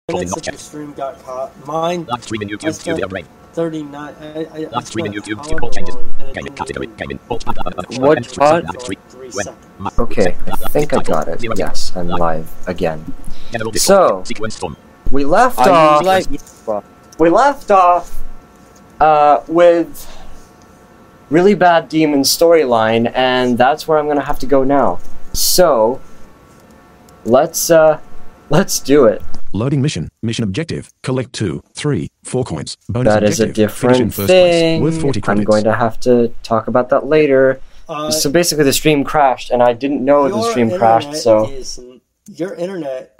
minutes of the stream got caught. Mine. Live streaming YouTube to their brain. 39. Live streaming YouTube to all changes. Gaming category. Gaming. What part? Okay, I think I got it. Yes, I'm live again. So, we left off. We left off with really bad demon storyline, and that's where I'm gonna have to go now. So, let's do it. Loading mission. Mission objective. Collect 2, 3, 4 coins. Bonus that objective. Is a different thing. Worth 40 credits. I'm going to have to talk about that later. So basically the stream crashed, and I didn't know the stream crashed, so... Your internet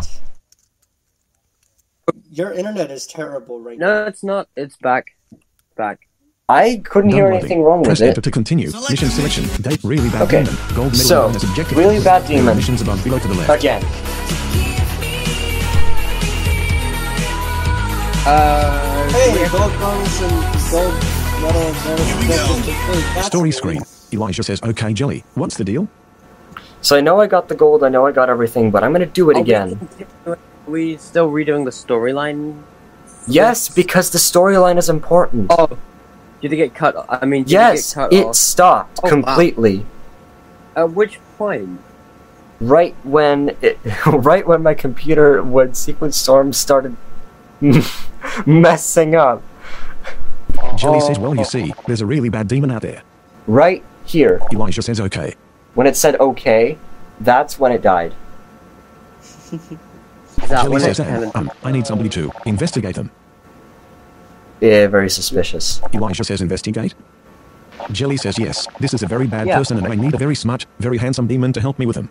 is terrible right now. No, it's not. It's back. I couldn't hear anything wrong with Press it. enter to continue. Mission selection. Date really bad demon. Gold medal so, bonus objective. really bad demon. Missions above below to the left. Again. Hey, gold bonus and gold medal bonus. Story screen. Elijah says, okay, Jelly, what's the deal? So I know I got the gold, I know I got everything, but I'm gonna do it again. Are we still redoing the storyline? Yes, because the storyline is important. Oh, did it get cut? I mean, did yes, it get cut it off? stopped completely. Wow. At which point? Right when my computer, when Sequence Storm started messing up. Jelly says, well, you see, there's a really bad demon out there. Right here. Elijah says, okay. When it said okay, that's when it died. Is that Jelly when says, it I need somebody to investigate them. Yeah, very suspicious. Elijah says, investigate? Jelly says, yes, this is a very bad person and I need a very smart, very handsome demon to help me with him.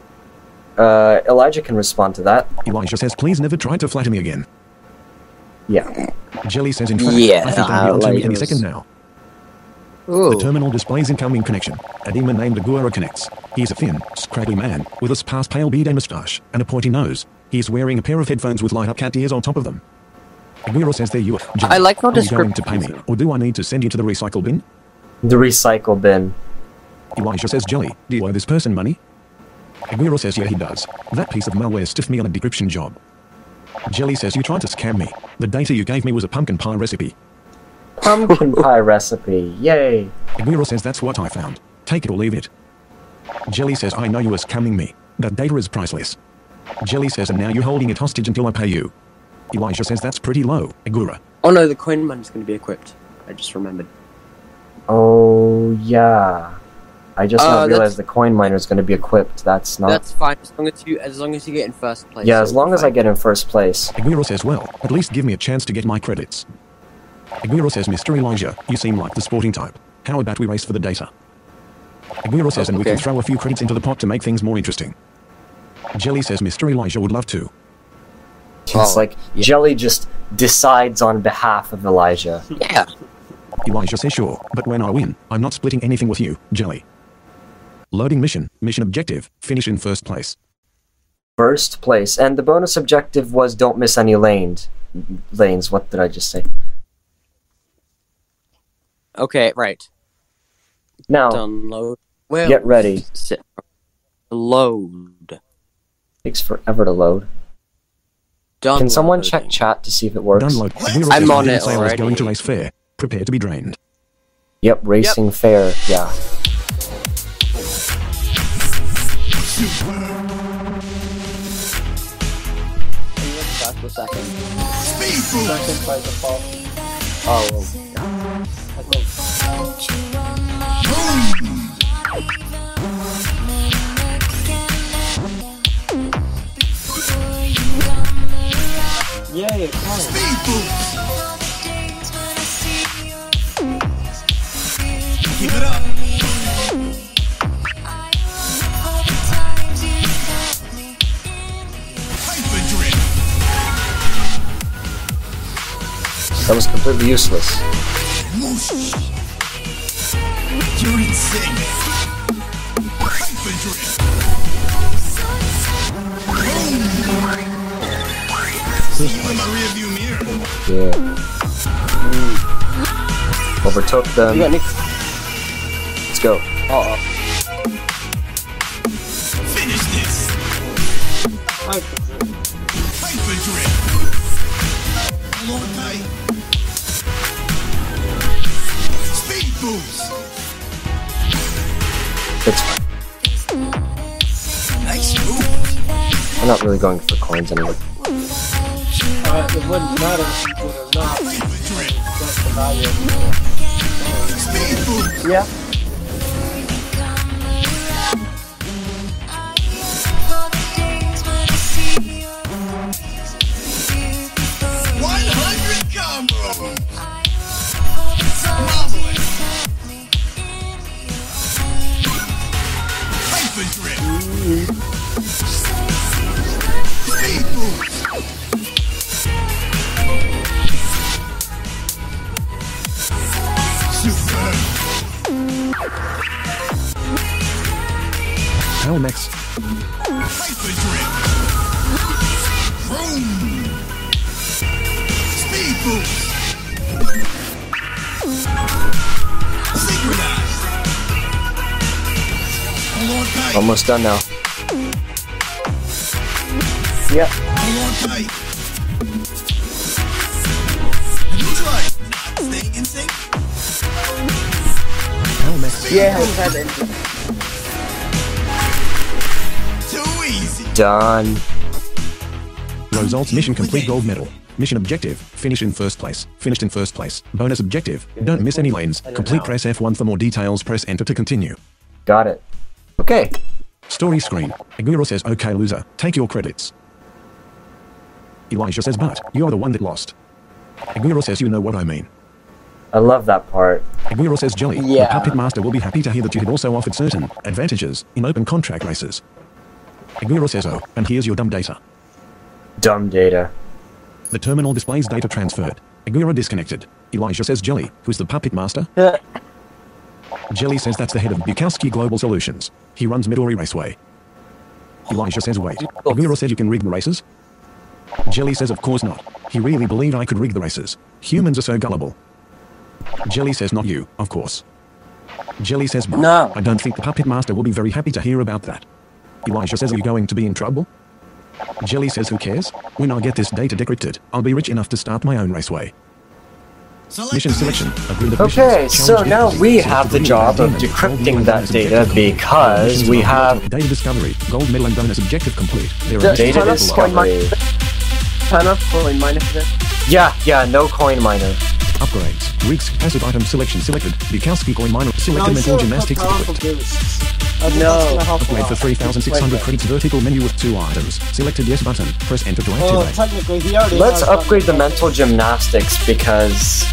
Elijah can respond to that. Elijah says, please never try to flatter me again. Yeah. Jelly says, in fact, I think I'll be on to me any second now. Ooh. The terminal displays incoming connection. A demon named Agura connects. He's a thin, scraggly man, with a sparse pale beard and moustache, and a pointy nose. He's wearing a pair of headphones with light-up cat ears on top of them. Agura says, there you are. Jelly, I like how are you going to pay me, or do I need to send you to the recycle bin? The recycle bin. Elijah says, Jelly, do you owe this person money? Agura says, yeah, he does. That piece of malware stiffed me on a decryption job. Jelly says, you tried to scam me. The data you gave me was a pumpkin pie recipe. Pumpkin pie recipe, yay! Agura says, that's what I found. Take it or leave it. Jelly says, I know you were scamming me. That data is priceless. Jelly says, and now you're holding it hostage until I pay you. Elijah says, that's pretty low, Agura. Oh no, the coin mine is going to be equipped. I just remembered. Oh, yeah. I just now realized the coin miner is going to be equipped. That's not... That's fine, as long as you get in first place. Yeah, as long as I get in first place. Agura says, well, at least give me a chance to get my credits. Agura says, Mr. Elijah, you seem like the sporting type. How about we race for the data? Agura says, and we can throw a few credits into the pot to make things more interesting. Jelly says, Mr. Elijah would love to. It's like, Jelly just decides on behalf of Elijah. Yeah. Elijah says, sure, but when I win, I'm not splitting anything with you, Jelly. Loading mission. Mission objective. Finish in first place. First place. And the bonus objective was don't miss any lanes. What did I just say? Okay, right. Now, Download. Well, get ready. Load. Takes forever to load. Can someone check chat to see if it works? Download. I'm on it already. Is going to race fair. Prepare to be drained. Yep, racing fair. Yeah. Second by default. Oh. Yay, come on. Keep it up. That was completely useless. You're insane. Yeah. Overtook them. Let's go. Finish this. I Hyperdrift. Hold on tight. Speed boost. It's fine. Nice move. I'm not really going for coins anyway. It wouldn't matter if you would or not. Drip. That's the value of Speed boost. Yeah. 100 combos. Marvelous. Hyper drip. Speed boost. Super. Power Max. Hyper drip. Vroom. Speed boost. Synchronize. Hold on tight. Almost done now. Yep. Hold on tight. Have you tried not staying in sync? Power Max. Yeah, Too easy. Done. Results mission complete gold medal. Mission objective, finish in first place. Finished in first place. Bonus objective, don't miss any lanes. Complete press F1 for more details, press enter to continue. Got it. Okay. Story screen. Aguro says, okay loser, take your credits. Elijah says, but, you're the one that lost. Aguro says, you know what I mean. I love that part. Aguro says, Jelly, the Yeah. Puppet Master will be happy to hear that you have also offered certain advantages in open contract races. Aguro says, oh, and here's your dumb data. Dumb data. The terminal displays data transferred. Aguro disconnected. Elijah says, Jelly, who's the Puppet Master? Jelly says that's the head of Bukowski Global Solutions. He runs Midori Raceway. Elijah says, wait. Aguro said you can rig the races? Jelly says, of course not. He really believed I could rig the races. Humans are so gullible. Jelly says, not you, of course. Jelly says, but No. I don't think the Puppet Master will be very happy to hear about that. Elijah says, are you going to be in trouble? Jelly says, who cares? When I get this data decrypted, I'll be rich enough to start my own raceway. Mission selection. A grid of Okay, missions. so Challenge now difficulty. we Select have the green job of diamond, gold decrypting medal, that bonus data objective. because Missions we are have data discovery, gold medal and bonus objective complete. There are The missions data Turn up discovery. Turn off coin miner for this. Yeah, no coin miner. upgrades. Rigs passive item selection selected. Bukowski coin miner No, selected. I'm Mental sure gymnastics powerful equipped. boosts. I think No. that's gonna help a Upgrade lot. for 3,600 credits. Vertical menu with 2 items. Selected yes button. Press enter to Well, activate. technically, he already Let's has upgrade the gotten mental gymnastics because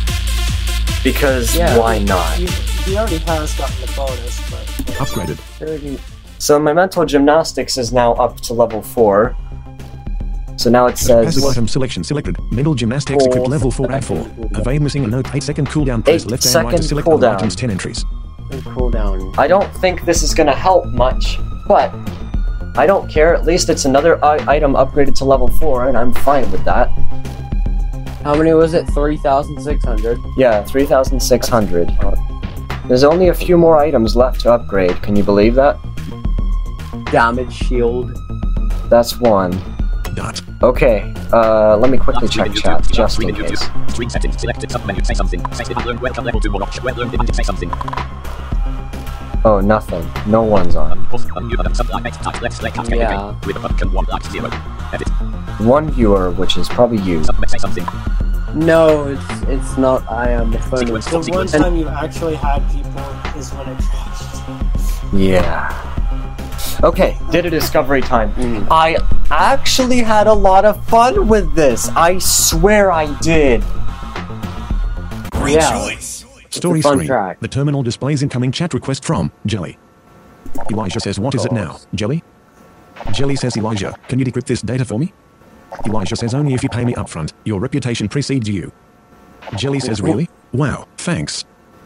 Yeah. why not? He already has gotten the bonus, but Upgraded. So my mental gymnastics is now up to level 4. So now it says Passive item selection selected. Mental gymnastics equipped level 4 at 4. Evade missing a note 8-second cooldown. Press 8 left and right to second select all cooldown. items 10 entries. Cooldown. I don't think this is gonna help much, but I don't care. At least it's another item upgraded to level 4, and I'm fine with that. How many was it? 3,600. Yeah, 3,600. There's only a few more items left to upgrade. Can you believe that? Damage shield. That's one. Dot. Okay, let me quickly check chat, just in case. Screen settings, selected submenu, say something. Say did not learn welcome level 2 more option. Well learned demanded say something. Oh, nothing. No one's on. Pause, unmute button, subline 8, type let's play cat Yeah. game. With a button 1 like 0. Edit. One viewer, which is probably you. Submit say something. No, it's not. I am the phone. Sequence, the one sequence. time you actually had people is when it crashed. Yeah. Okay, data discovery time. I actually had a lot of fun with this. I swear I did. Great Yeah. choice. Story fun screen. track. The terminal displays incoming chat request from Jelly. Elijah says, what is it now, Jelly? Jelly says, Elijah, can you decrypt this data for me? Elijah says, only if you pay me upfront. Your reputation precedes you. Jelly says, really? Wow, thanks.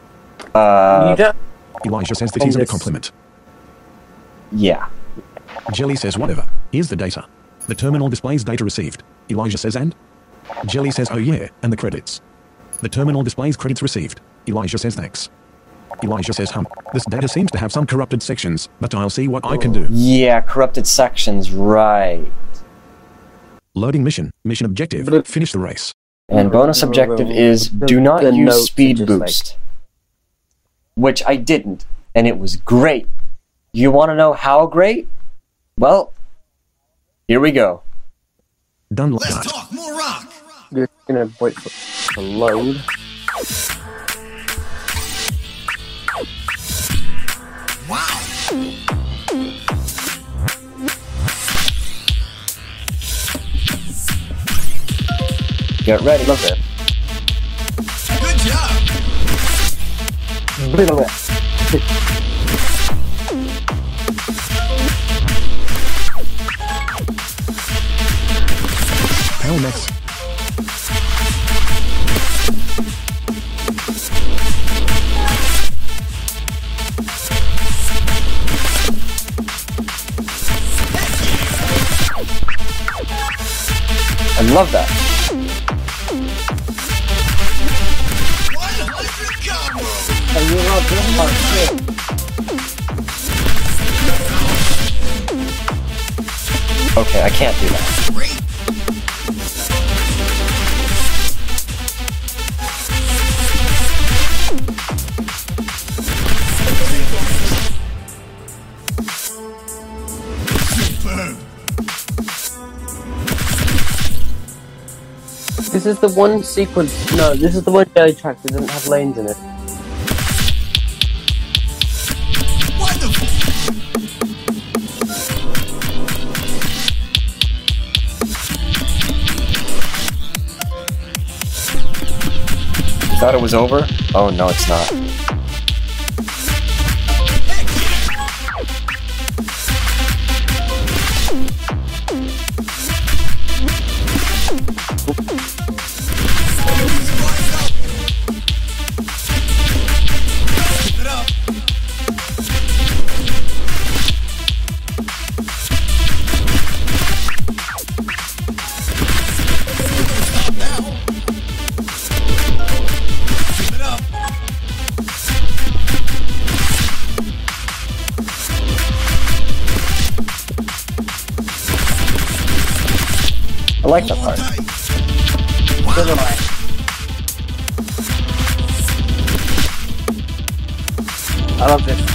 You don't. Elijah says that isn't a compliment. Yeah. Jelly says, whatever. Here's the data. The terminal displays data received. Elijah says, and? Jelly says, oh yeah, and the credits. The terminal displays credits received. Elijah says, thanks. Elijah says, this data seems to have some corrupted sections, but I'll see what I can do. Yeah, corrupted sections, right. Loading mission. Mission objective. Finish the race. And bonus objective is do not The use notes speed are just boost. Which I didn't, and it was great. You want to know how great? Well, here we go. Done like Let's that. talk more rock. You're gonna wait for to load. Wow. Get ready. Love it. Good job. Power Max. I love that. 100 combo. And you're not doing our shit. Okay, I can't do that. Great. Superb. This is the one sequence. No, this is the one jelly track that doesn't have lanes in it. Wonderful. You thought it was over? Oh no, it's not. Heck yeah. Keep it up. Stop now. Keep it up. I like that part. Tight. I love this.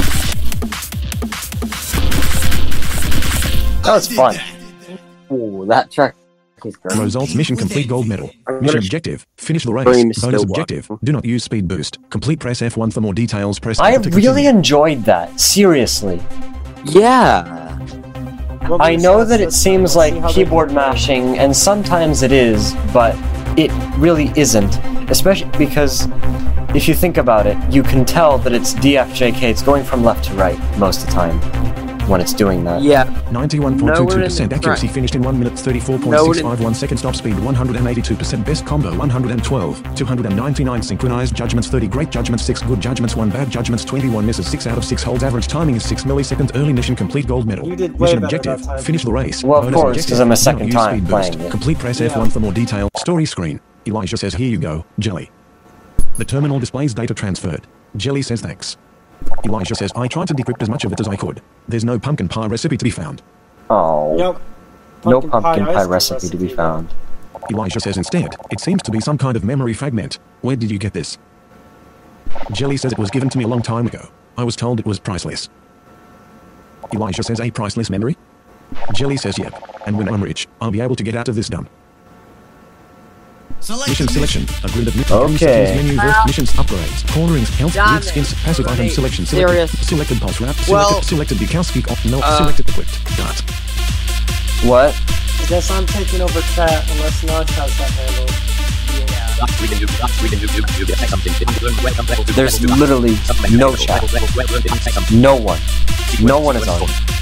That was fun. Ooh, that track is great. Results mission complete gold medal. I'm Mission gonna objective finish the race. Dream is Bonus still objective working. do not use speed boost. Complete press F1 for more details. Press I Tab to really continue. enjoyed that. Seriously. Yeah. I know that it seems like keyboard mashing, and sometimes it is, but it really isn't. Especially because if you think about it, you can tell that it's DFJK. It's going from left to right most of the time when it's doing that. Yeah. 91.22% accuracy finished in 1 minute 34.651 seconds. Top speed 182%. Best combo 112. 299 synchronized judgments 30. Great judgments 6. Good judgments 1. Bad judgments 21. Misses 6 out of 6 holds. Average timing is 6 milliseconds. Early mission complete gold medal. You did way Mission better objective that time. finish the race. Well, of Bonus course, objective, 'cause I'm a do not second use time speed boost. playing it. Complete press F1 for more detail. Story screen. Elijah says here you go, Jelly. The terminal displays data transferred. Jelly says thanks. Elijah says I tried to decrypt as much of it as I could. There's no pumpkin pie recipe to be found. Oh. Yep. No pumpkin pie ice cream recipe to be found. Elijah says instead, it seems to be some kind of memory fragment. Where did you get this? Jelly says it was given to me a long time ago. I was told it was priceless. Elijah says a priceless memory? Jelly says yep. And when I'm rich, I'll be able to get out of this dump. Select Mission the selection. A grid of Okay. skills menu, missions, upgrades, cornerings, health, grid skins, passive item selection, selected, selected pulse wrap, selected Bukowski, no, selected equipped. Dot. What? I guess I'm taking over chat unless Notch has that handled. Last reading you get something. Welcome level to There's level two. literally Supplementary no level, chat. level, say something. No one. No one is on.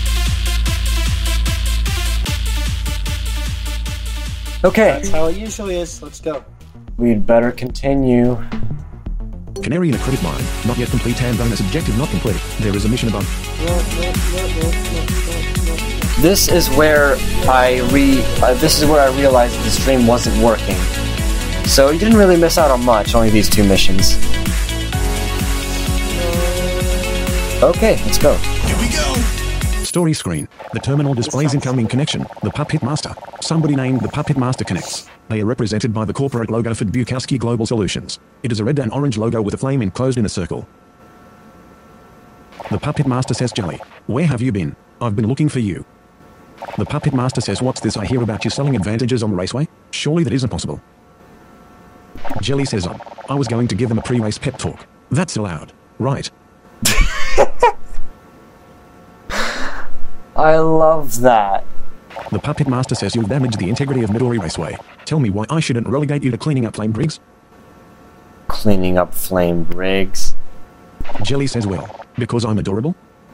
Okay. That's how it usually is. Let's go. We'd better continue. Canary in a credit mine. Not yet complete. Hand bonus objective not complete. There is a mission above. This is where I realized the stream wasn't working. So you didn't really miss out on much, only these 2 missions. Okay, let's go. Here we go. story screen. The terminal displays incoming connection. The Puppet Master. Somebody named the Puppet Master connects. They are represented by the corporate logo for Bukowski Global Solutions. It is a red and orange logo with a flame enclosed in a circle. The Puppet Master says, Jelly, where have you been? I've been looking for you. The Puppet Master says, what's this I hear about you selling advantages on the raceway? Surely that isn't possible. Jelly says, I was going to give them a pre-race pep talk. That's allowed, right? I love that. The Puppet Master says you've damaged the integrity of Midori Raceway. Tell me why I shouldn't relegate you to cleaning up flame rigs? Cleaning up flame rigs. Jelly says, well, because I'm adorable?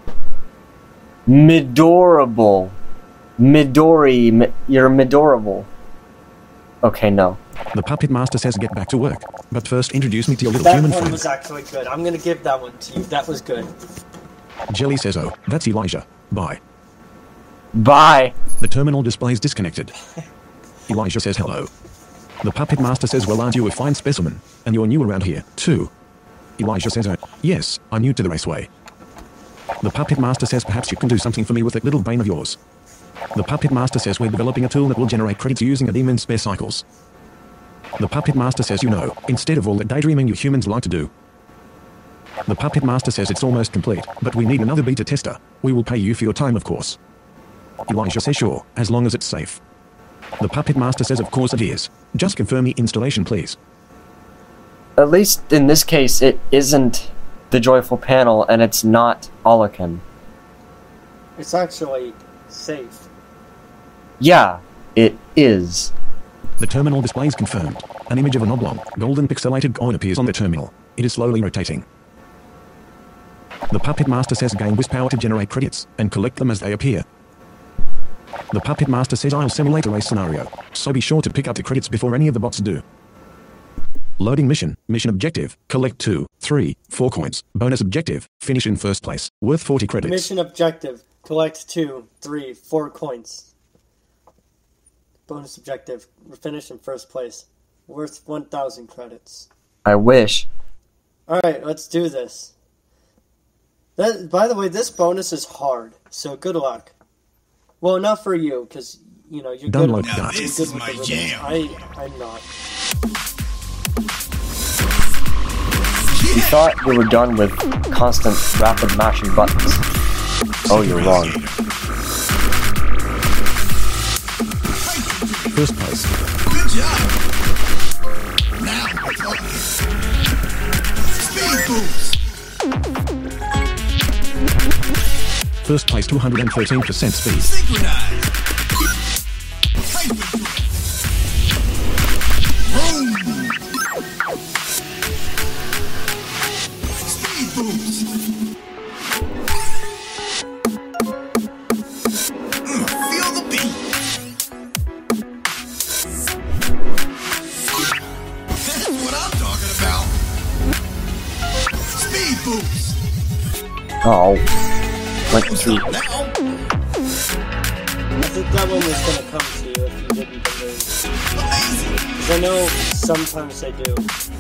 Midorable. Midori. You're midorable. Okay, no. The Puppet Master says get back to work. But first introduce me to your little That human one friend. was actually good. I'm gonna give that one to you. That was good. Jelly says, oh, that's Elijah. Bye. Bye. The terminal displays disconnected. Elijah says hello. The Puppet Master says, well, aren't you a fine specimen? And you're new around here, too. Elijah says, oh, yes, I'm new to the raceway. The Puppet Master says, perhaps you can do something for me with that little bane of yours. The Puppet Master says, we're developing a tool that will generate credits using a demon's spare cycles. The Puppet Master says, you know, instead of all that daydreaming you humans like to do. The Puppet Master says it's almost complete, but we need another beta tester. We will pay you for your time, of course. Elijah says, sure, as long as it's safe. The Puppet Master says, of course it is. Just confirm the installation, please. At least in this case, it isn't the Joyful Panel, and it's not Olokin. It's actually safe. Yeah, it is. The terminal displays confirmed. An image of an oblong, golden pixelated coin appears on the terminal. It is slowly rotating. The Puppet Master says gain this power to generate credits, and collect them as they appear. The Puppet Master says I'll simulate a race scenario, so be sure to pick up the credits before any of the bots do. Loading mission. Mission objective. Collect 2, 3, 4 coins. Bonus objective. Finish in first place. Worth 40 credits. Mission objective. Collect 2, 3, 4 coins. Bonus objective. Finish in first place. Worth 1,000 credits. I wish. Alright, let's do this. By the way, this bonus is hard, so good luck. Well, not for you, because, you know, you're Download good, Now that. this you're is good my with the jam. rhythms. I'm not. You thought you were done with constant rapid mashing buttons. Oh, you're wrong. First place. Good job. Now we're talking. Speed boost. First place 213% speed. Synchronize. Hyperdrift. Vroom. Speed boost. Feel the beat. That's what I'm talking about. Speed boost. Oh. Went Don't through. stop now. I think that one was going to come to you if you didn't believe. Amazing. Because I know sometimes they do.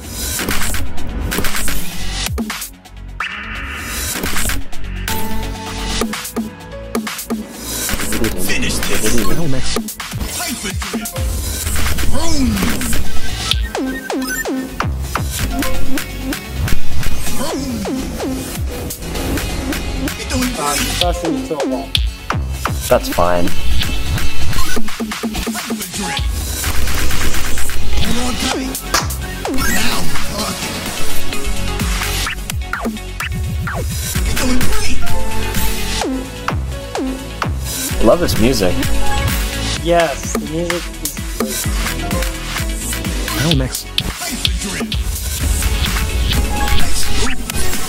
Finish this. Now Max. Hyperdrift. Vroom. Vroom. You're doing great. Especially to a wall. That's fine. Hyperdrift. Hold on tight. Now we're talking. You're doing great. I love this music. Yes, the music is great. Now Max. Hyperdrift. Nice move.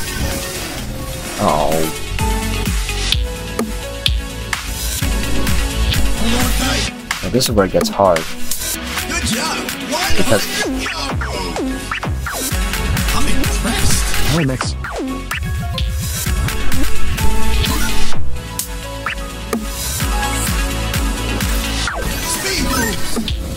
Oh. Hold on tight. Now this is where it gets hard. Good job. Because- 100 yard road. I'm impressed. Now Max. Speed boost.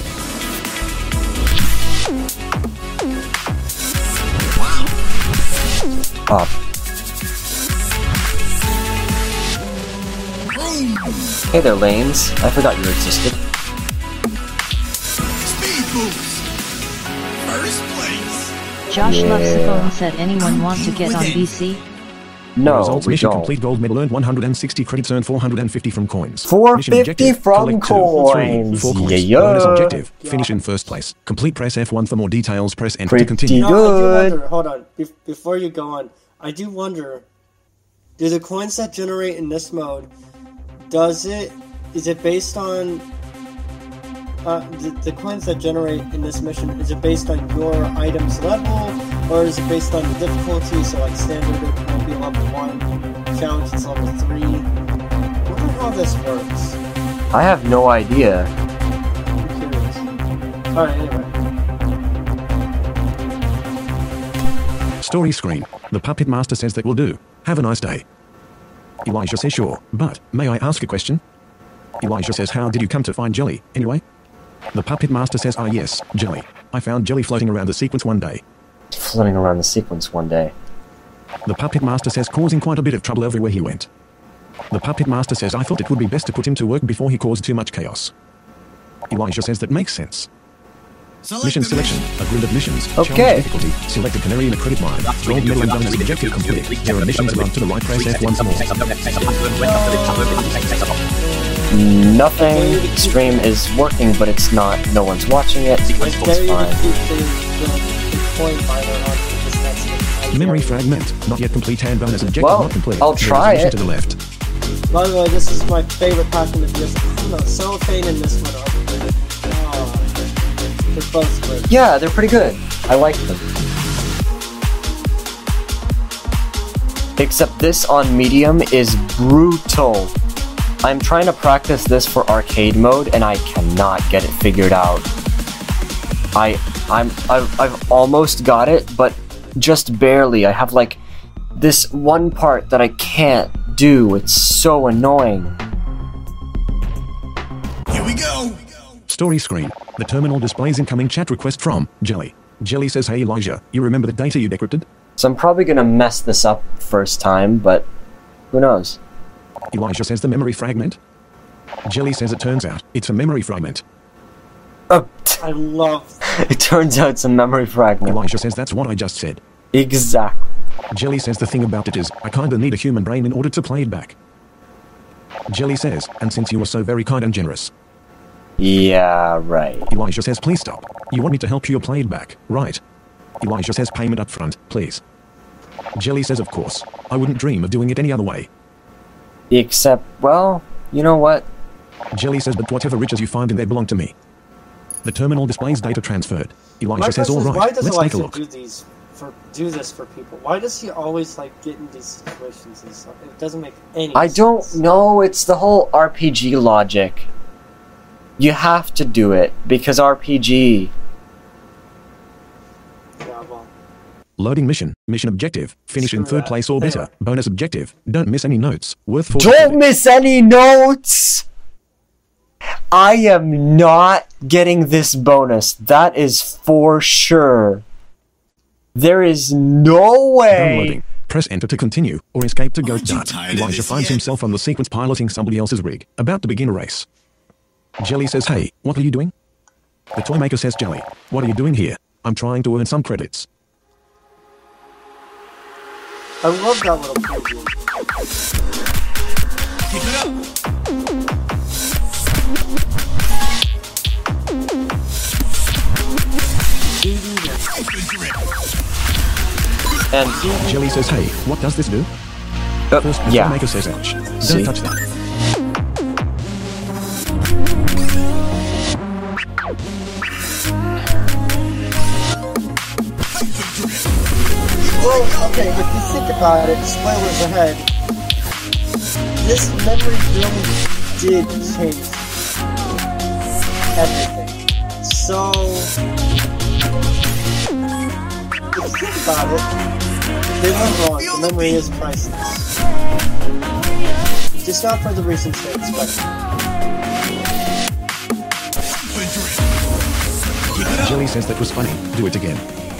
Wow. Up. Vroom. Hey there, Lanes. I forgot you existed. Speed boost. First place. Josh Yeah. Loves the Phone said, anyone want to get on BC? No, Results: we mission don't. complete, gold medal earned 160 credits, earned 450 from coins. 450 Mission objective, from collect 2, 3, coins. 4 coins. Yeah. Bonus objective, finish in first place. Complete, press F1 for more details, press enter to Pretty continue. No, I do good. wonder, hold on, before you go on, I do wonder, do the coins that generate in this mode, is it based on, the coins that generate in this mission, is it based on your item's level, or is it based on the difficulty, so like standard it might be level 1, challenge it's level 3, I wonder how this works. I have no idea. I'm curious. Alright, anyway. Story screen. The Puppet Master says that will do. Have a nice day. Elijah says sure, but may I ask a question? Elijah says, how did you come to find Jelly, anyway? The Puppet Master says, yes, Jelly. I found Jelly floating around the sequence one day. Floating around the sequence one day. The Puppet Master says, causing quite a bit of trouble everywhere he went. The Puppet Master says, I thought it would be best to put him to work before he caused too much chaos. Elijah says that makes sense. Mission the selection. A grid of missions. Okay. Challenge difficulty. Select a canary in a credit mine. Gold medal and bonus objective complete. There are missions above to the right. Press F1 for more. Nothing. Stream is working, but it's not. No one's watching it. I It's dare you to fine. keep the coin miner on this next one. Memory fragment. Not yet complete. And bonus objective Well, not complete. I'll There is a try mission it. to the left. By the way, this is my favorite pack in the DS. No, cellophane and this one are great. Oh, they're both great. Yeah, they're pretty good. I like them. Except this on medium is brutal. I'm trying to practice this for arcade mode and I cannot get it figured out. I've almost got it, but just barely. I have like this one part that I can't do. It's so annoying. Here we go. Story screen. The terminal displays incoming chat request from Jelly. Jelly says, hey Elijah, you remember the data you decrypted? So I'm probably gonna mess this up first time, but who knows? Elijah says the memory fragment. Jelly says it turns out it's a memory fragment. I love. It turns out it's a memory fragment. Elijah says that's what I just said. Exactly. Jelly says the thing about it is, I kinda need a human brain in order to play it back. Jelly says, and since you were so very kind and generous. Yeah, right. Elijah says, please stop. You want me to help you play it back, right? Elijah says payment up front, please. Jelly says, of course. I wouldn't dream of doing it any other way. Except, well, you know what? Jelly says, but whatever riches you find in there belong to me. The terminal displays data transferred. Elijah My says, question is, all why right, does let's take a Elijah look. do this for people? Why does he always like get in these situations and stuff? It doesn't make any I sense. don't know. It's the whole RPG logic. You have to do it because RPG. Yeah, well, Loading mission. Mission objective. Finish in Screw third that. place or better. Anyway. Bonus objective. Don't miss any notes. Worth 40 Don't credits. miss any notes! I am not getting this bonus. That is for sure. There is no way. Downloading. Press enter to continue, or escape to Ghost Aren't you Dart. tired of Elijah this finds yet? himself on the sequence piloting somebody else's rig, about to begin a race. Jelly says, hey, what are you doing? The toy maker says, Jelly, what are you doing here? I'm trying to earn some credits. I love that little preview. Keep it up. And Jelly says, hey, what does this do? First, the toy yeah. maker says, ouch. See? Don't touch that. Well, okay, if you think about it, spoilers ahead, this memory really did change everything. So, if you think about it, they went wrong. The memory is priceless. Just not for the reasons they expected. Jelly says that was funny. Do it again.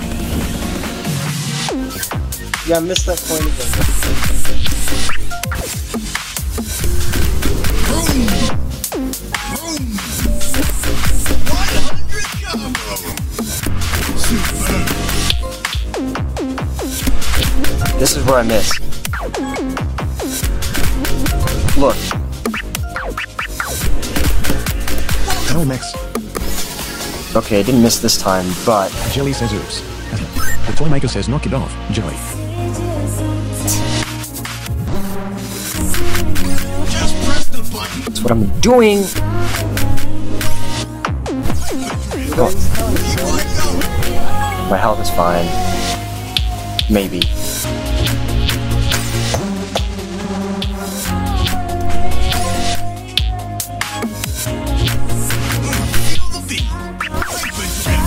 Yeah, I missed that point again. Boom. 100 combo. Super. This is where I miss. Look. Power Max. Okay, I didn't miss this time, but Jelly says oops. The toy maker says knock it off, Jelly. Just press the button. that's what I'm doing. Keep on going. My health is fine. Maybe. Feel the beat. Super trip.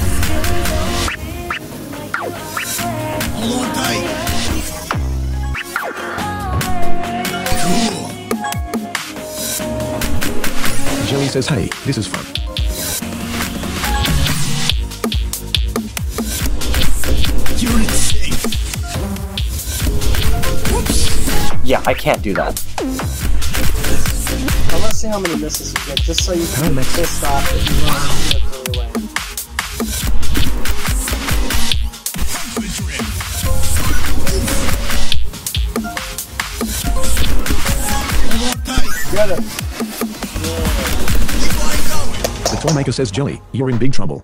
Hold on tight. Cool. Jelly says hey, this is fun. You're safe. Whoops. Yeah, I can't do that. I want to see how many misses you get, just so you How can much? piss off if you want to do it the other way. Super trip. Hold on tight. Get it. Keep on going. The toy maker says Jelly, you're in big trouble.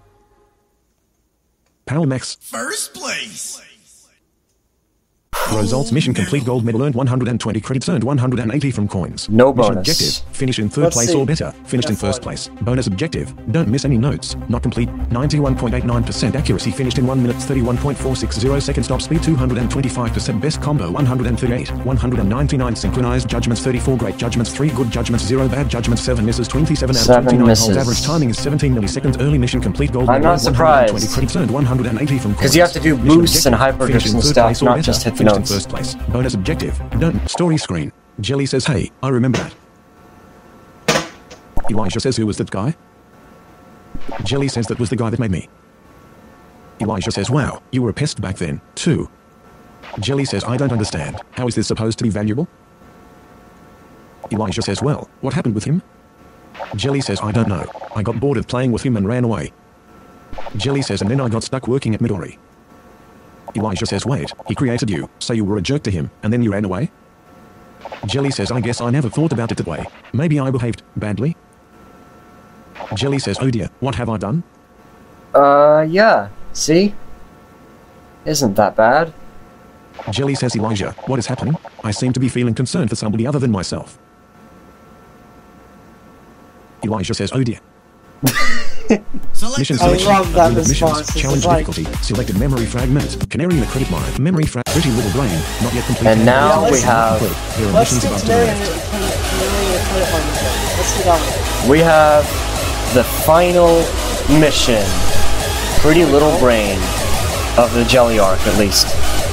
Power Max. First place. Results mission complete, gold medal earned 120 credits, earned 180 from coins. No Mission bonus. objective, finish in third Let's place see. or better, finished in first F1. place. Bonus objective, don't miss any notes, not complete, 91.89% accuracy, finished in 1 minute 31.460 seconds, top speed 225%, best combo 138, 199 synchronized judgments, 34 great judgments, 3 good judgments, 0 bad judgments, 7 misses, 27 out of 7 29 misses. holds, average timing is 17 milliseconds, early mission complete, gold I'm medal not earned 120 surprised. credits, earned 180 from coins. 'Cause you have to do Mission boosts and objective, finish hyperdrifts in and third stuff, place or not better, just hit the finished in notes. first place. Bonus objective. Don't. Story screen. Jelly says, hey, I remember that. Elijah says, who was that guy? Jelly says, that was the guy that made me. Elijah says, wow, you were a pest back then, too. Jelly says, I don't understand. How is this supposed to be valuable? Elijah says, well, what happened with him? Jelly says, I don't know. I got bored of playing with him and ran away. Jelly says, and then I got stuck working at Midori. Elijah says, wait, he created you, so you were a jerk to him, and then you ran away? Jelly says, I guess I never thought about it that way. Maybe I behaved badly? Jelly says, oh dear, what have I done? Yeah. See? Isn't that bad? Jelly says, Elijah, what is happening? I seem to be feeling concerned for somebody other than myself. Elijah says, oh dear. Select Mission the I selection. love that Agreement response. missions. This Challenge is like- difficulty. Selected memory fragment. Canary in the credit line. Memory pretty little brain. Not yet complete. And now we Missions have- complete. There are Let's missions do above to the Canary left. Credit Line again. Let's do that one. We have the final mission. Pretty little brain of the Jelly arc, at least.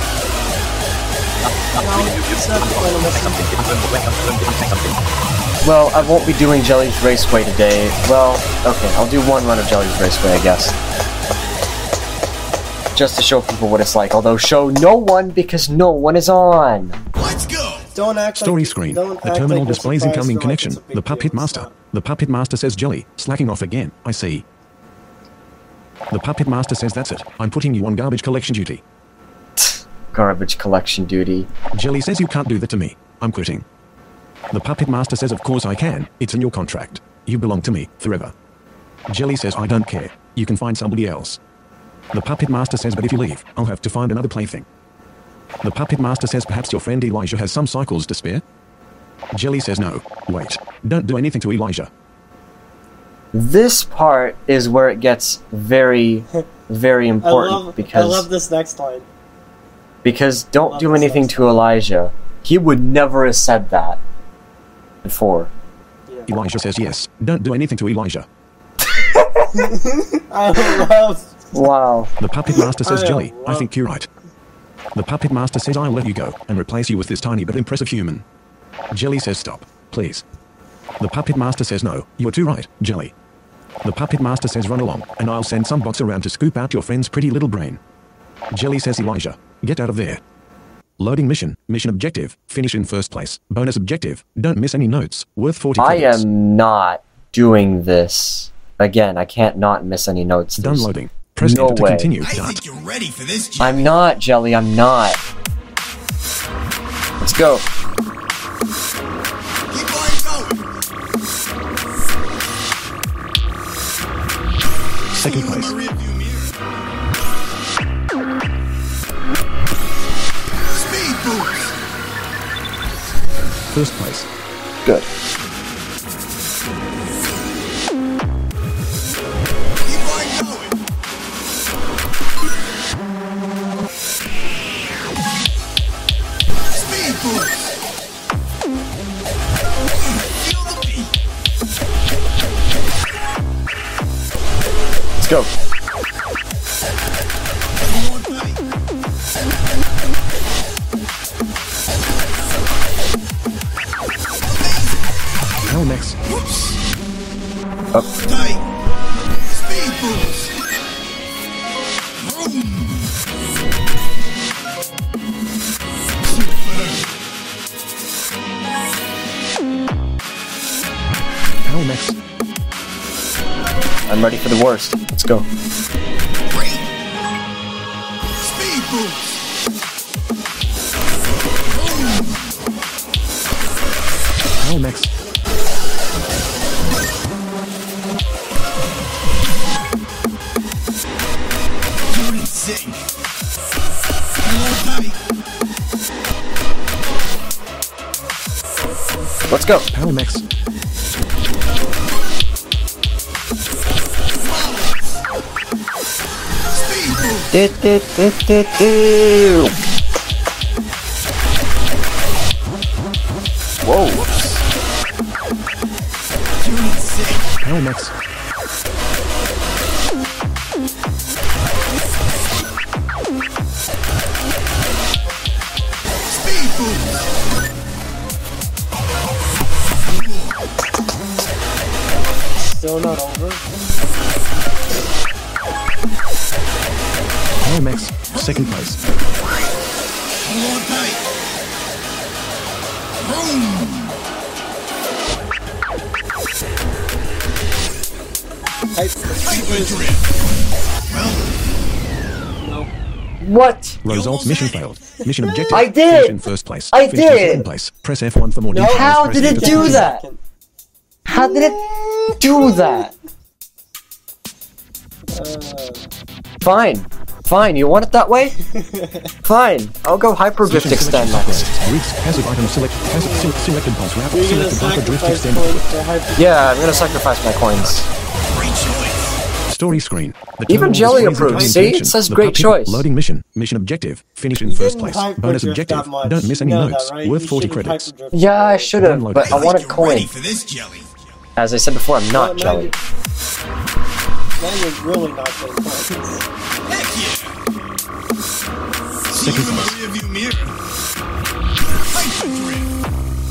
It's not the final mission. Well, I won't be doing Jelly's Raceway today. Well, okay, I'll do one run of Jelly's Raceway, I guess. Just to show people what it's like, although show no one because no one is on. Let's go. Don't act Story like, screen. don't The act terminal like you're displays surprised incoming or like connection. it's a big The deal. Puppet Master. The Puppet Master says Jelly, slacking off again, I see. The Puppet Master says that's it. I'm putting you on garbage collection duty. Garbage collection duty. Jelly says you can't do that to me. I'm quitting. The Puppet Master says of course I can. It's in your contract. You belong to me, forever. Jelly says I don't care. You can find somebody else. The Puppet Master says but if you leave, I'll have to find another plaything. The Puppet Master says perhaps your friend Elijah has some cycles to spare. Jelly says no. Wait. Don't do anything to Elijah. This part is where it gets very, very important I love this next line. because don't love do this anything next to Elijah. He would never have said that before. Elijah says yes. Don't do anything to Elijah. I love. Wow. The Puppet Master says I Jelly, I love- think you're right. The Puppet Master says I'll let you go and replace you with this tiny but impressive human. Jelly says stop, please. The Puppet Master says no, you're too right, Jelly. The Puppet Master says run along, and I'll send some bots around to scoop out your friend's pretty little brain. Jelly says Elijah, get out of there. Loading mission. Mission objective. Finish in first place. Bonus objective. Don't miss any notes. Worth 40 I credits. am not doing this. Again, I can't not miss any notes. Done There's loading. Press no enter to way. continue. I Done. think you're ready for this, Jelly. I'm not, Jelly, I'm not. Let's go. Keep on going. Second Ooh, my place. rearview mirror. Speed boost. First place. Good. Keep on going. Speed boost. Feel the beat. Let's go. Come on, tight. Now next. Whoops. Up. Tight. Speed boost. Vroom. Now next. I'm ready for the worst. Let's go. Great. Speed boost. Now next. You're in sync. Come on, tight. Let's go. Power max. Speed boost. Do. Whoa. You're in sync. Power max. Speed boost. Still not over. Power max. Second place. Come on, tight. Vroom. Hyper drift. Well, No. What? Results mission failed. Mission objective. I did! Finish in first place. I Finish in did! second place. Press F1 for more No. details. How Press did it enter to do continue. that? How did it do that? Fine. Fine, you want it that way? Fine. I'll go Hyperdrift Session Extend selection next. upgrades. Weeks. Passive item select. Passive selected pulse wrap. You're gonna Selected Hyperdrift sacrifice extend. points for hyper. Yeah, I'm gonna sacrifice my coins. great choice. Story screen. The Even terminal Jelly displays approves. the See? It intention. says The great puppy- choice. Loading mission. Mission objective. Finish in You first didn't place. hyperdrift Bonus that objective. much. Don't miss any You know notes. that, right? Worth You 40 shouldn't credits. hyperdrift. Yeah, I should have, but I think want a you're ready coin. for this, Jelly. As I said before, I'm not Now Jelly. Now you're really not getting points. Heck yeah. See Second you in my place. rearview mirror. Hyper drift.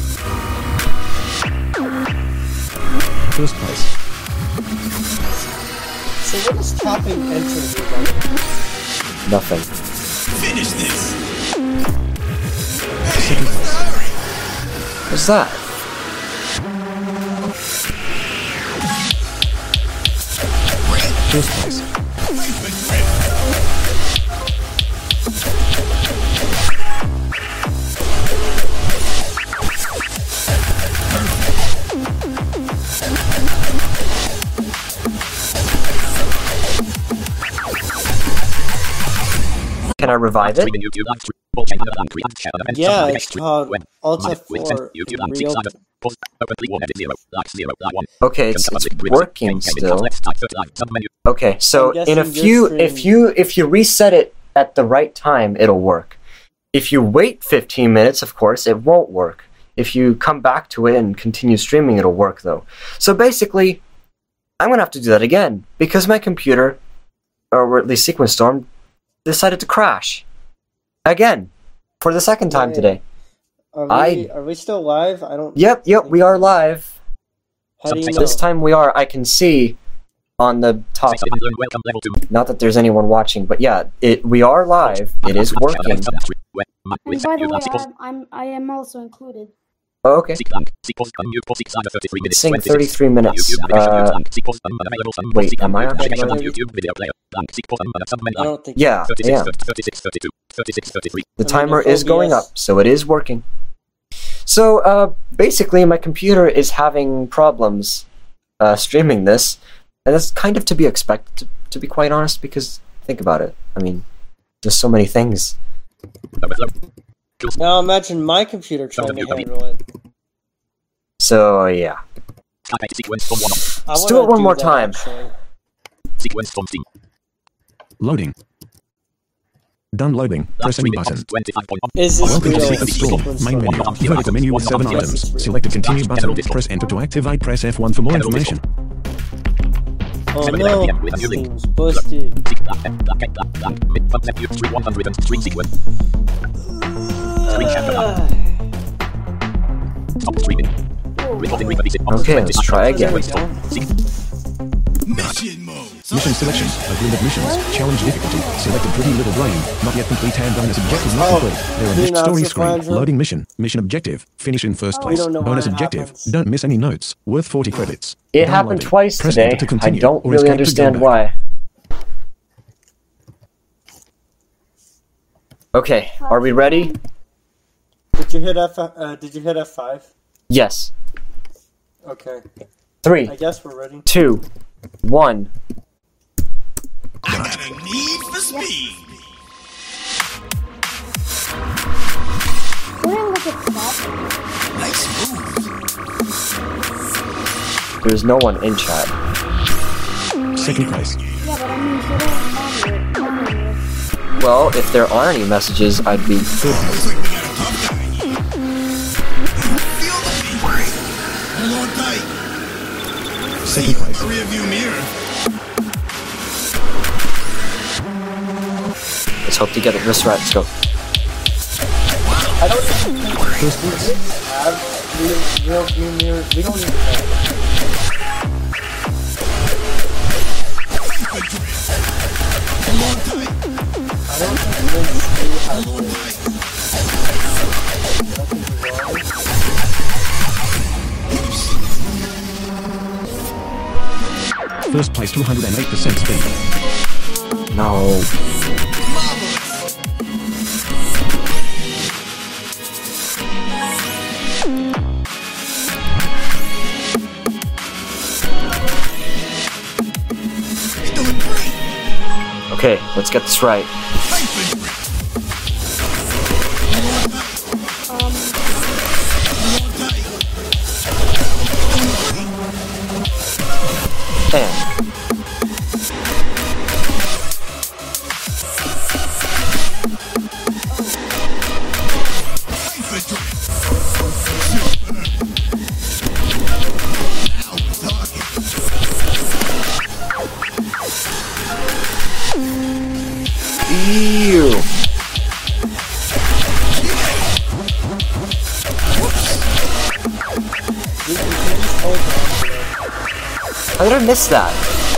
First place. So what does tapping enter do, buddy? Nothing. Finish this. Hey, what's the hurry? What's that? Great. First place. Hyper drift. Can I revive it? Yeah, it's called Alt F4 Okay, it's working still. Okay, so I'm in a guessing few, your if you reset it at the right time, it'll work. If you wait 15 minutes, of course, it won't work. If you come back to it and continue streaming, it'll work though. So basically, I'm gonna have to do that again because my computer, or at least Sequence Storm, decided to crash again for the second time today. Are we still live? I don't. Yep, we are live. How do you know? This time we are. I can see on the top. Welcome level 2. Not that there's anyone watching, but yeah, we are live. It is working. And by the way, I am also included. Oh, okay. Sing 33 minutes. Wait, am I on YouTube video player? I don't think. Yeah, yeah. The timer is going up, so it is working. So, basically, my computer is having problems streaming this, and that's kind of to be expected, to be quite honest, because think about it. I mean, there's so many things. Now imagine my computer trying to handle it. So, yeah. Let's do it one more time. Loading. Done loading. Press any button. Is this Welcome to real? Secret Store. Main menu. Vertical menu with 7 items. Select the continue button. Press enter to activate. Press F1 for more information. Oh no, this seems busted. Okay, let's try again. Mission mode. Mission selection. Agreement missions. Challenge difficulty. Selected pretty little brain. Not yet complete. Tab bonus objective not complete. There are missed story screen. Loading mission. Mission objective. Finish in first place. Bonus objective. Don't miss any notes. Worth 40 credits. It happened twice Press today. enter to I continue, don't or really escape to go understand back. why. Okay, are we ready? Did you hit F5? Yes. Okay. 3, I guess we're ready. 2, 1. I got a need for speed. Wouldn't look at that. Nice move. There's no one in chat. Second place. Yeah, but I mean, they don't monitor it. Well, if there are any messages, I'd be good. Looks like we got a tough guy here. Feel the beat. Hold on tight. Second place. Rearview mirror. Let's hope to get this right. Let's go. I don't think we have real view mirrors. We don't even have. Hold on tight. I don't think Links do have Hold on this. tight. First place 208% speed. No. You're doing great. Okay, let's get this right. And ew. How did I miss that?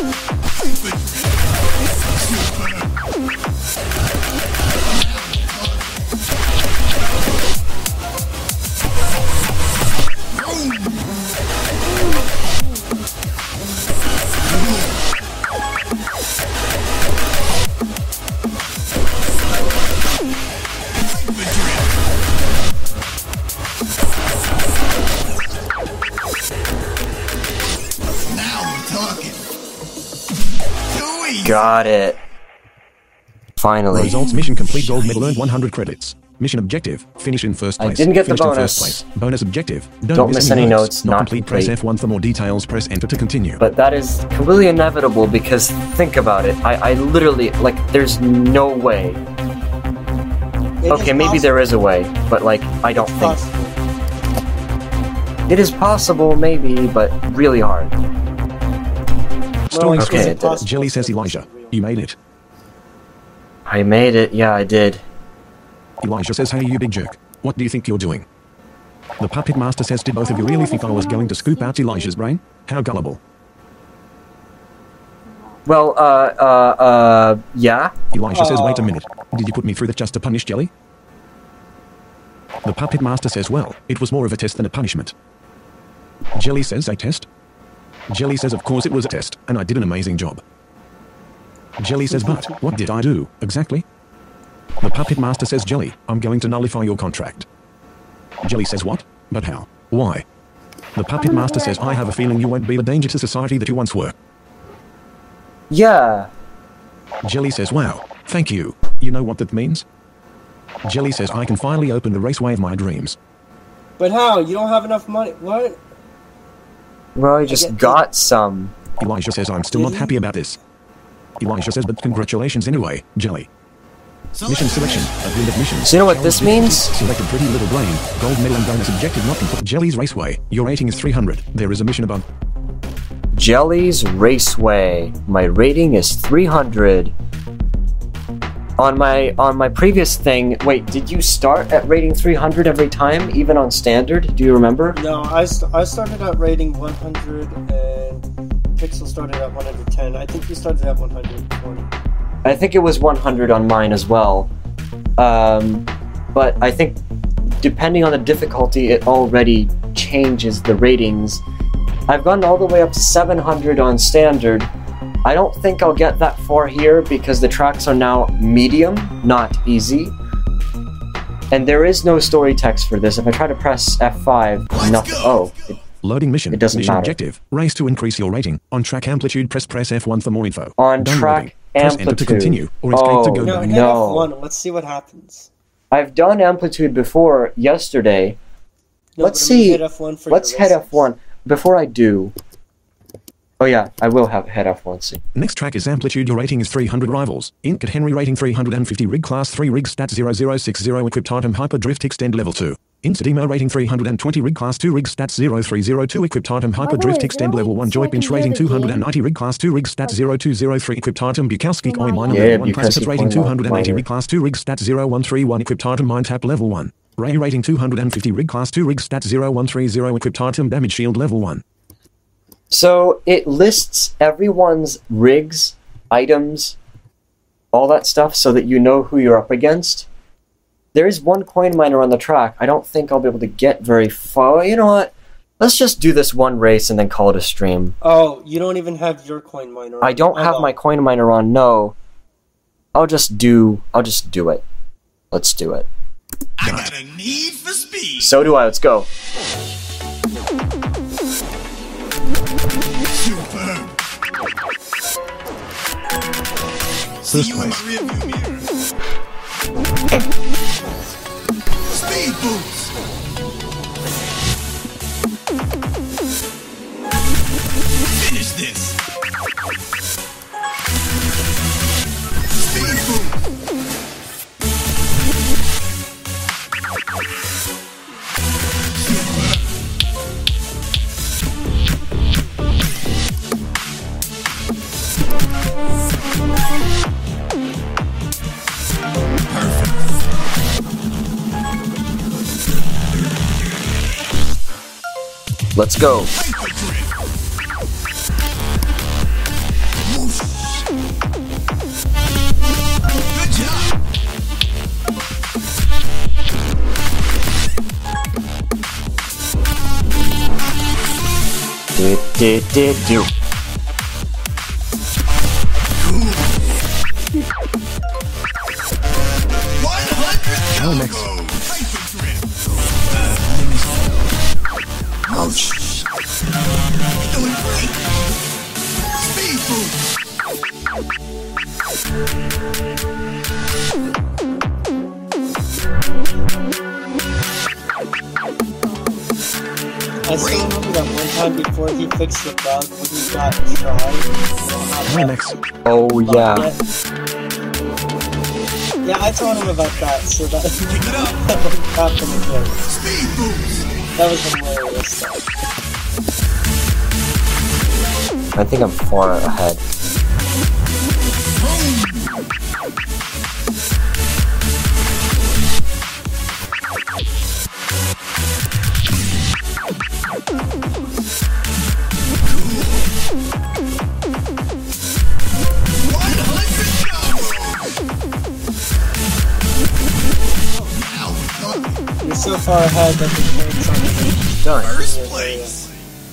Got it. Finally. Results mission complete gold medal earned 100 credits. Mission objective, finish in first I place. didn't get the Finished in bonus. first place. Bonus objective, Don't miss any notes, Not not complete, press complete. F1 for more details, press enter to continue. But that is completely inevitable because think about it. I literally, like, there's no way. Okay, maybe there is a way, but, like, I don't think. It is possible, maybe, but really hard. Story okay, screen. it did. Jelly says Elijah, you made it. I made it. Yeah, I did. Elijah says, hey you big jerk. What do you think you're doing? The Puppet Master says, did both of you really think I was going to scoop out Elijah's brain? How gullible. Well, yeah. Elijah says, wait a minute. Did you put me through that just to punish Jelly? The Puppet Master says, well, it was more of a test than a punishment. Jelly says, a test? Jelly says, of course it was a test, and I did an amazing job. Jelly says, but, what did I do, exactly? The Puppet Master says, Jelly, I'm going to nullify your contract. Jelly says, what? But how? Why? The Puppet Master says, I have a feeling you won't be the danger to society that you once were. Yeah. Jelly says, wow, thank you. You know what that means? Jelly says, I can finally open the raceway of my dreams. But how? You don't have enough money. What? Well, I just got some. Elijah says, I'm still not happy about this. Elijah says, but congratulations anyway, Jelly. Mission selection, a grid of missions. So you know what this means? Selected Pretty Little Brain, gold medal and bonus objective not complete. Jelly's Raceway, your rating is 300. There is a mission above. Jelly's Raceway. My rating is 300. On my previous thing, wait, did you start at rating 300 every time, even on standard? Do you remember? No, I started at rating 100 and Pixel started at 110. I think you started at 120. I think it was 100 on mine as well. But I think depending on the difficulty, it already changes the ratings. I've gone all the way up to 700 on standard. I don't think I'll get that far here because the tracks are now medium, not easy. And there is no story text for this. If I try to press F5, nothing. Oh. Loading mission. It doesn't mission matter. Objective. Race to increase your rating. On track amplitude, press F1 for more info. On Done track loading. Press enter to amplitude. continue, or escape to go No, back. hit F1. Let's see what happens. I've done amplitude before yesterday. No, Let's but I mean, see. hit F1 for Let's your head races. F1. Before I do. Oh yeah, I will have head F1. See. Next track is amplitude. Your rating is 300 rivals. Inc. at Henry rating 350. Rig class 3. Rig stat 0060. Equipped item hyper drift extend level 2. Inst demo rating 320. Rig class 2. Rig stat 0302. Equipped item hyper drift extend level 1. Joy pinch rating 290. Rig class 2. Rig stat 0203. Equipped item Bukowski coin miner Yeah, level 1. Bukowski Precipice rating coin 280. miner. Rig class 2. Rig stat 0131. Equipped item mind tap level 1. Ray rating 250. Rig class 2. Rig stat 0130. Equipped item damage shield level 1. So it lists everyone's rigs, items, all that stuff so that you know who you're up against. There is one coin miner on the track. I don't think I'll be able to get very far. You know what? Let's just do this one race and then call it a stream. Oh, you don't even have your coin miner on. I don't have my coin miner on, no. I'll just do it. Let's do it. I got a need for speed. So do I, let's go. Superb. See you in my rearview mirror. Speed boost. Finish this. Speed boost. Let's go. Good job. Do. Alex. Ouch. You're doing great. Speed boost. I still remember that one time before he fixed the bug when he got tried. Alex. Oh yeah. Yeah, I told him about that, so that that would happen again. Speed boost. That was hilarious. I think I'm far ahead. so far ahead that the points on the Done. First place.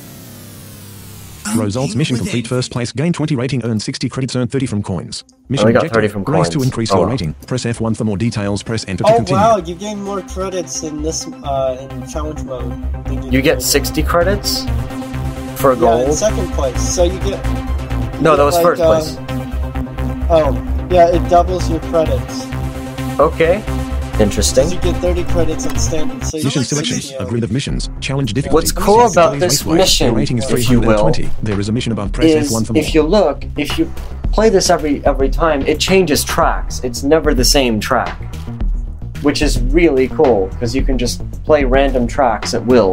Results mission complete first place. Gain 20 rating, earn 60 credits, earn 30 from coins. Mission I got objective, 30 from race to coins. increase Oh, your wow. rating. Press F1 for more details. Press enter to Oh continue. wow, you gain more credits in this in challenge mode. Than You get did 60 credits for in gold? second place. So you get No, that was like, first place. oh yeah, it doubles your credits. Okay. Interesting. You get 30 credits on standard. So you Mission get selections. 60, A grid of missions. Challenge difficulty. What's cool This is about Jolly's this Raceway. mission, Your rating is if you will, 320. There is a mission above. Press Is F1 for more. if you play this every time, it changes tracks. It's never the same track, which is really cool because you can just play random tracks at will.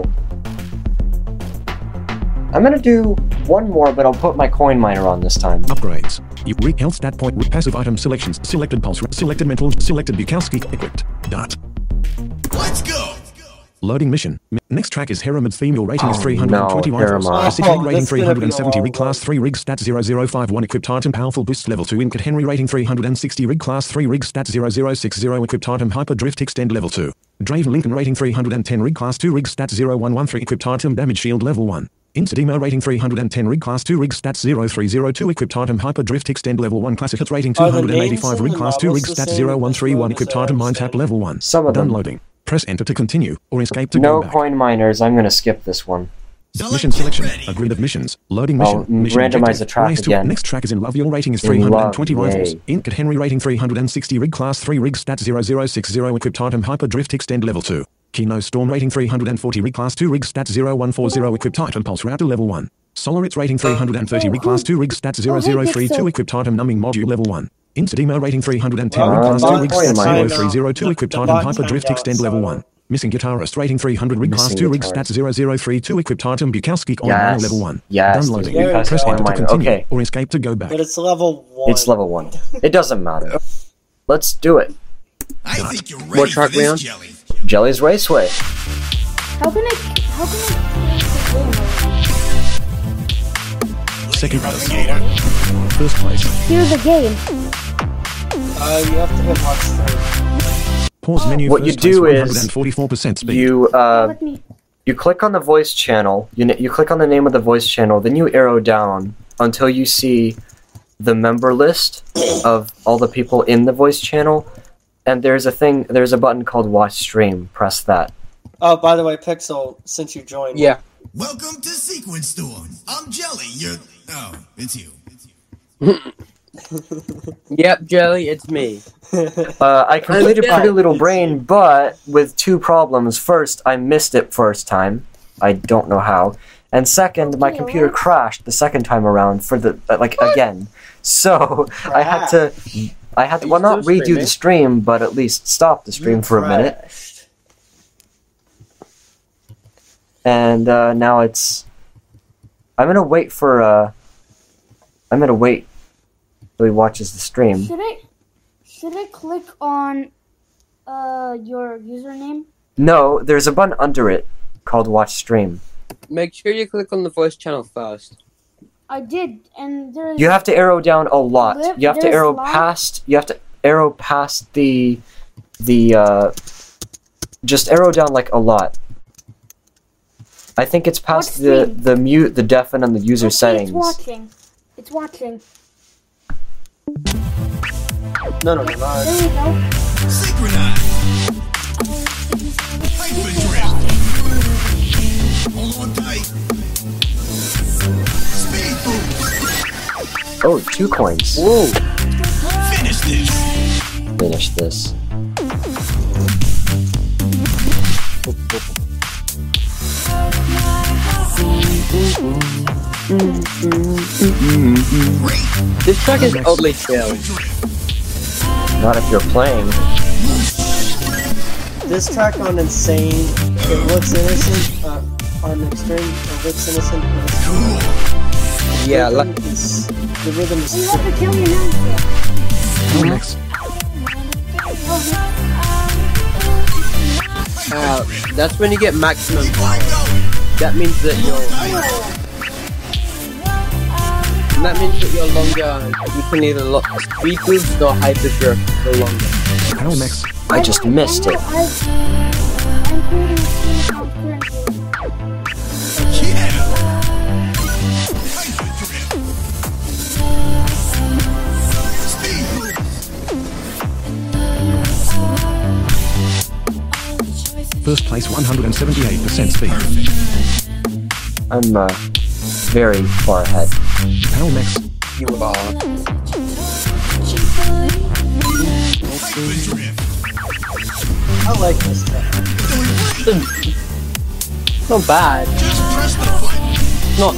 I'm gonna do one more, but I'll put my coin miner on this time. Upgrades. You reach health stat point with passive item selections. Selected pulse. Selected mental. Selected Bukowski. Equipped. Dart. Let's go. Loading mission. Next track is Heremid theme. Your rating is Oh, 321. no, Heremid. Precision Oh, rating that's gonna be a 370. Rig long class 3. Rig stat 0051. Equipped item powerful boost level 2. Inkit Henry rating 360. Rig class 3. Rig stat 0060. Equipped item hyper drift extend level 2. Draven Lincoln rating 310. Rig class 2. Rig stat 0113. Equipped item damage shield level 1. Interdemo rating 310. Rig class 2. Rig stat 0302. Equipped item hyper drift extend level 1. Classic hit rating Are the names 285. in Rig the class 2. models Rig the stat same? 0131. Which Equipped ones item are mind tap the level 1. Some of them. Done loading. Press enter to continue or escape to No go back. coin miners. I'm gonna skip this one. Mission selection. A grid of missions. Loading mission. I'll Mission randomize objective. the track Race to- again. Next track is in love. Your rating is In 320 love, rivals. yay. Inkit Henry rating 360. Rig class 3. Rig stat 0060. Equipped item hyper drift extend level 2. Kino Storm rating 340. Rig class 2. Rig stat 0140. Equipped item pulse router level 1. Solaritz rating 330. Rig class 2. Rig stat 0032. Equipped item numbing module level 1. Interdemo rating 310. Rig class 2. Rig coin stat miners. 0302. Equipped item hyper drift extend level 1. Missing guitarist rating 300. Rig class Missing 2. Rig stat guitarist. 0032. Equipped item Bukowski on Yes. level 1. Yes. Done loading. There it is. Press Coin enter to miner. continue Okay. or escape to go back. But it's level 1. It's level 1. It doesn't matter. Let's do it. I think you're ready What for track we on? this, Jelly. Jelly's Raceway. How can I Second Brother place. Gator. First place. hear the game? You have to hit watch 3. Pause menu. What you first place, do is 144% speed. You Let me. you click on the voice channel. You click on the name of the voice channel. Then you arrow down until you see the member list of all the people in the voice channel. And there's a button called Watch Stream. Press that. Oh, by the way, Pixel, since you joined. Yeah. Welcome to Sequence Storm. I'm Jelly. It's you. Yep, Jelly, it's me. I completed Yeah. Pretty Little Brain, but with two problems. First, I missed it first time. I don't know how. And second, my computer crashed the second time around for the again. So I had to well, not still redo streaming? the stream, but at least stop the stream for a minute. And now it's. I'm gonna wait till he watches the stream. Should I click on your username? No, there's a button under it called Watch Stream. Make sure you click on the voice channel first. I did, and there's. You have to arrow down a lot. You have to There's arrow live- past. You have to arrow past the. Just arrow down like a lot. I think it's past What the mute, the deafen, and the user Okay, settings. It's watching. It's watching. No, There you go. Synchronize. Hyperdrift. Hold on tight. Speed boost. Oh, 2 coins. Whoa! Finish this. Finish this. Great. This track is oddly chill. Not if you're playing. This track on Insane, it looks innocent. On Extreme, it looks innocent. But Yeah, the like, rhythm is, the rhythm is You sick. have to kill your now. Next. that's when you get maximum Keep power. on going. That means that you're longer. You can either speed boost or hyper drift for longer. How next? I just missed it. I creating a Steam account currently. Yeah! Hyperdrift! Speed boost! First place 178% speed. I'm very far ahead. Power Max. You are. Hyperdrift! I like this track. Not bad. Just press the button! Not.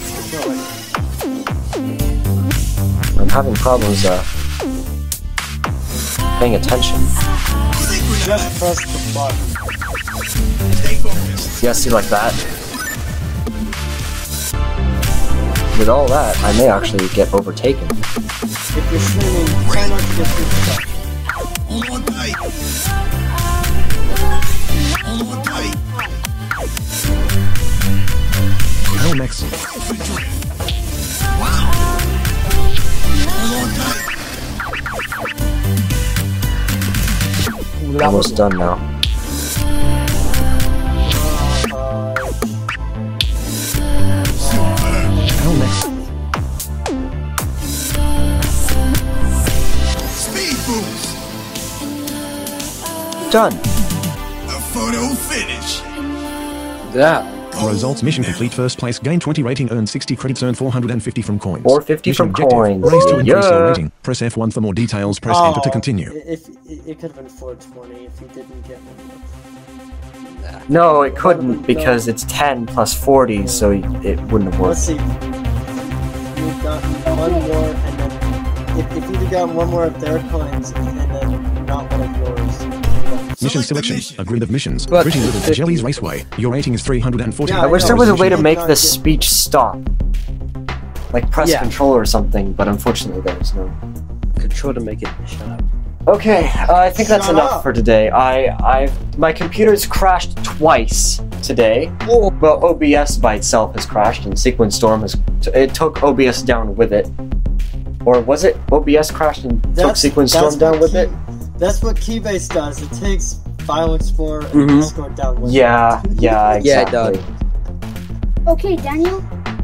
I'm having problems paying attention. Just press the button. Stay focused. Yeah, see, like that. With all that, I may actually get overtaken. If you're streaming, try not to get too stuck. Hold on tight. Hold on tight. Power Max. Hyperdrift! Wow! Hold on tight. Almost done now. Power Max. Speed boost! Done. A photo finish! Yeah. Results mission complete. First place. Gain 20 rating. Earn 60 credits. Earn 450 from coins. 450 Mission from objective. coins. Race to increase your Yeah. rating. Press F1 for more details. Press enter to continue. If it could have been 420 if you didn't get one. No, it couldn't because it's 10 plus 40, so it wouldn't have Let's worked. see. You've gotten one more, and then if you'd have gotten one more of their coins, and then not one of yours. Mission Select the selection. mission. A grid of missions. But- Pretty Little Jellies Raceway. Your rating is 340. Yeah, I wish know, there was a you way to should make not this get- speech stop. Like press Yeah. control or something, but unfortunately there's no. Control to make it shut up. Okay, I think that's Shut enough up. for today. My computer's crashed twice today. Well, OBS by itself has crashed, and Sequence Storm it took OBS down with it. Or was it OBS crashed and took Sequence Storm down with it? That's what Keybase does. It takes File Explorer and Mhm. Discord down with Yeah, it. yeah, exactly. Yeah, it does. Okay, Daniel.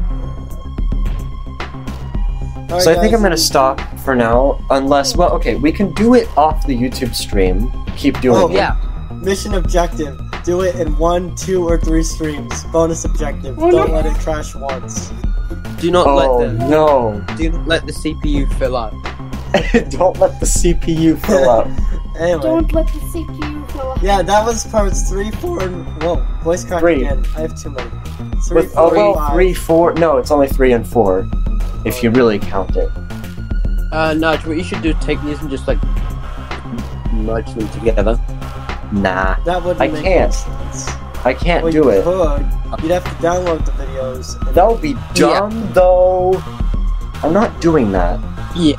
Alright, So I think guys, I'm gonna stop for now, unless, well, okay, we can do it off the YouTube stream. Keep doing Oh, it. Yeah. Mission objective. Do it in 1, 2, or 3 streams. Bonus objective. Oh, Don't no. let it crash once. Do not Oh let the no! CPU fill up. Don't let the CPU fill up. Anyway. Don't let the CPU fill up. Yeah, that was parts 3, 4, and... Whoa, voice crack 3. again. I have too many. 3, With 4, 5. 3, 4. No, it's only 3 and 4, if you really count it. Nudge, what you should do is take these and just like merge them together. Nah, That wouldn't I make can't. sense. I can't Well, do you it. could. You'd have to download the videos. And That would be dumb, though. I'm not doing that. Yeah.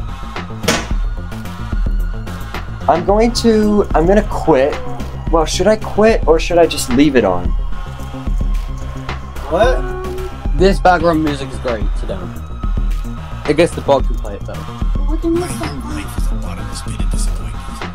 I'm gonna quit. Well, should I quit or should I just leave it on? What? This background music is great today. I guess the bot can play it though. We can miss that. Life is a bottomless pit of disappointment.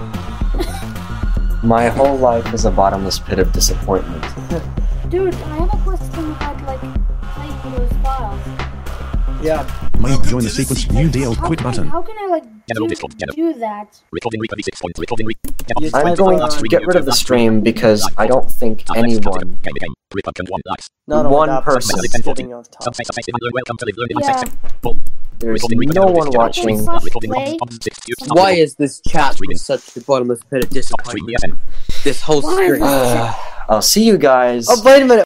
My whole life is a bottomless pit of disappointment. Dude, I have a question about like playing those files. Yeah. May join the sequence. New deal. Quit button. How can I like General Discord, general. do that? Recording week 36 points. Recording week. You I'm type, going to get rid of the stream because I don't think anyone, Not only one that, person, but sitting on top. Yeah. there's no one watching. Why is this chat such the bottomless pit of disappointment? This whole Why? stream. I'll see you guys. Oh, wait a minute.